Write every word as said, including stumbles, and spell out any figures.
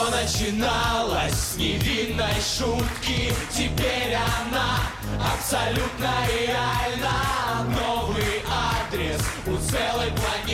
начиналось с невинной шутки, теперь она абсолютно реальна. Новый адрес у целой планеты.